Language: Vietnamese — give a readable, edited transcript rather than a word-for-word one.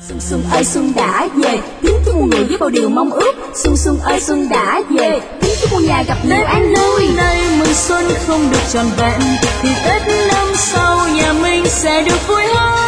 Xuân xuân ơi xuân đã về, tiếng chúc muôn người với bao điều mong ước. Xuân xuân ơi xuân đã về, tiếng chúc muôn nhà gặp nhiều an vui. Nay mừng xuân không được trọn vẹn thì Tết năm sau nhà mình sẽ được vui hơn.